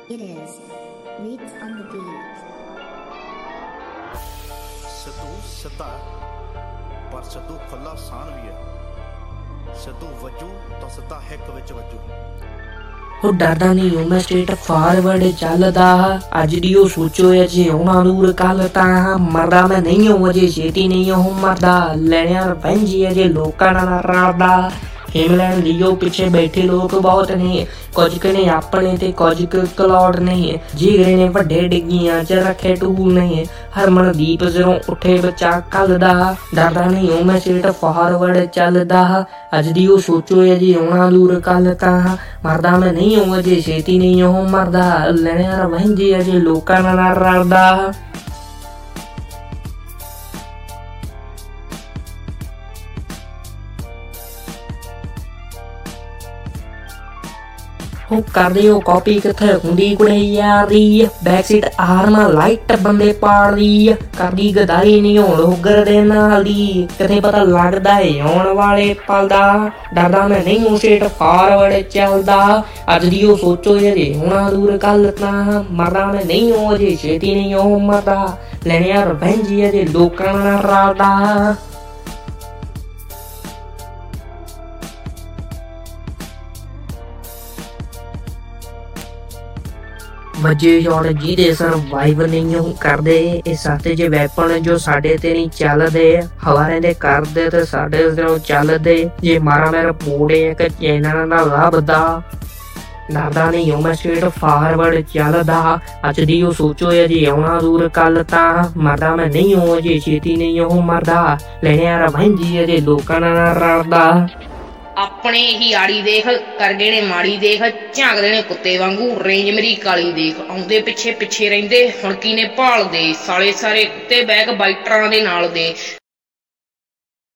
It is Reads on the Beat. Sidhu ਸਿੱਧਾ ਪਰ ਸਿੱਧੂ ਖੁੱਲਾ ਸਾਨ ਵੀ ਹੈ। ਸਿੱਧੂ ਵੱਜੂ ਤਾਂ ਸਿੱਧਾ ਹਿੱਕ ਵਿੱਚ ਵੱਜੂ। ਉਹ ਡਰਦਾ ਨਹੀਂ ਉਹ ਮੈਂ ਸਟੇਟ ਫਾਰਵਰਡ ਚੱਲਦਾ ਅੱਜ ਦੀ ਉਹ ਸੋਚੋ ਅਜੇ ਆਉਣਾ ਦੂਰ ਕੱਲ ਤਾਂ ਮਰਦਾ ਮੈਂ ਨਹੀਂ ਹਾਂ ਅਜੇ ਛੇਤੀ ਨਹੀਂ ਉਹ ਮਰਦਾ ਲੈਣਿਆ ਰਵੰਜੀ ਅਜੇ ਲੋਕਾਂ ਨਾਲ ਰਲਦਾ ਹਿਮਲੈਂਡ ਲੀਓ ਪਿੱਛੇ ਬੈਠੇ ਲੋਕ ਬਹੁਤ ਨੇ ਕੁਝ ਕੁ ਨੇ ਆਪਣੇ ਤੇ ਕੁਝ ਕੁ ਕਲੌੜ ਨਹੀਂ ਜੀਗਰੇ ਨੇ ਵੱਡੇ ਡਿੱਗੀਆਂ ਚ ਰੱਖੇ ਟੂਲ ਨਹੀਂ ਹਰਮਨਦੀਪ ਜਦੋਂ ਉੱਠੇ ਬੱਚਾ ਕੱਲਦਾ ਡਰਦਾ ਨਹੀਂ ਉਹ ਮੈਂ ਸਟੇਟ ਫਾਰਵਰਡ ਚੱਲਦਾ ਅੱਜ ਦੀ ਉਹ ਸੋਚੋ ਅਜੇ ਆਉਣਾ ਦੂਰ ਕੱਲ ਤਾਂ ਮਰਦਾ ਮੈਂ ਨਹੀਂ ਹਾਂ ਅਜੇ ਛੇਤੀ ਨਹੀਂ ਉਹ ਮਰਦਾ ਲੈਣਿਆ ਰਵੰਜੀ ਅਜੇ ਲੋਕਾਂ ਨਾਲ ਰਲਦਾ ਉਹ ਕਰਦੇ ਉਹ ਕਾਪੀ ਕਿੱਥੇ ਹੁੰਦੀ ਕੁੜੇ ਯਾਰੀ ਬੈਕ ਸੀਟ ਆਰਮ ਲਾਈਟ ਬੰਦੇ ਪਾੜਦੀ ਕਰਦੀ ਗਦਾਈ ਨਹੀਂ ਹੋਣ ਹੁਗਰ ਦੇ ਨਾਲ ਦੀ ਕਿਤੇ ਪਤਾ ਲੱਗਦਾ ਏ ਆਉਣ ਵਾਲੇ ਪਲ ਦਾ ਡਰਦਾ ਮੈਂ ਨਹੀਂ ਉਹ ਸਟੇਟ ਫਾਰਵਰਡ ਚੱਲਦਾ ਅੱਜ ਦੀ ਉਹ ਸੋਚੋ ਜੇ ਹੋਣਾ ਦੂਰ ਕੱਲ ਤਾਂ ਮਰਦਾ ਮੈਂ ਨਹੀਂ ਉਹ ਅਜੇ ਛੇਤੀ ਨਹੀਂ ਉਹ ਮਰਦਾ ਲੈਣਿਆ ਰਵੰਜੀ ਅਜੇ ਲੋਕਾਂ ਨਾਲ ਰਲਦਾ ਵਜੇ ਸ਼ੌਟ ਜਿਹਦੇ ਸਰਵਾਈਵ ਨਹੀਂ ਉਹ ਕਰਦੇ ਇਹ ਸੱਤ ਜੇ ਵੈਪਨ ਜੋ ਸਾਡੇ ਤੇ ਨਹੀਂ ਚੱਲਦੇ ਹਵਾਰੇ ਦੇ ਕਰਦੇ ਤੇ ਸਾਡੇ ਤੋਂ ਚੱਲਦੇ ਜੇ ਮਾਰਾ ਮੇਰਾ ਪੂੜੇ ਇੱਕ ਚੈਨਲ ਦਾ ਲੱਭਦਾ ਡਰਦਾ ਨਹੀਂ ਉਹ ਮੈਂ ਸਟੇਟ ਫਾਰਵਰਡ ਚੱਲਦਾ ਅੱਜ ਦੀ ਉਹ ਸੋਚੋ ਅਜੇ ਆਉਣਾ ਦੂਰ ਕੱਲ ਤਾਂ ਮਰਦਾ ਮੈਂ ਨਹੀਂ ਉਹ ਅਜੇ ਛੇਤੀ ਨਹੀਂ ਉਹ ਮਰਦਾ ਲੈਣਿਆ ਰਵੰਜੀ ਅਜੇ ਲੋਕਾਂ ਨਾਲ ਰਲਦਾ ਆਪਣੇ ਹੀ ਆੜੀ ਦੇਖ ਕਰ ਗਏ ਨੇ ਮਾੜੀ ਦੇਖ ਝਾਂਕਦੇ ਨੇ ਕੁੱਤੇ ਵਾਂਗੂ ਰੇਂਜ ਮੇਰੀ ਕਾਲੀ ਦੇਖ ਆਉਂਦੇ ਪਿੱਛੇ ਪਿੱਛੇ ਰਹਿੰਦੇ ਹੁਣ ਕੀ ਨੇ ਭਾਲਦੇ ਸਾਲੇ ਸਾਰੇ ਕੁੱਤੇ ਬੈਗ ਬਾਈਟਰਾਂ ਦੇ ਨਾਲ ਦੇ